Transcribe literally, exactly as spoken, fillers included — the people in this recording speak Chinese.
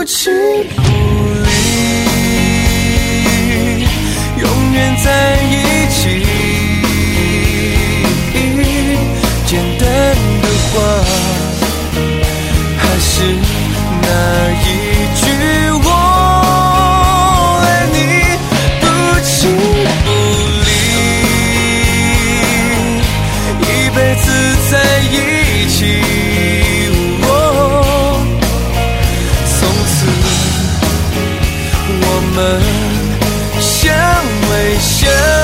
弃不离，永远在一起。简单的话，还是那一句我爱你，不弃不离，一辈子在一起。哦，从此我们相偎相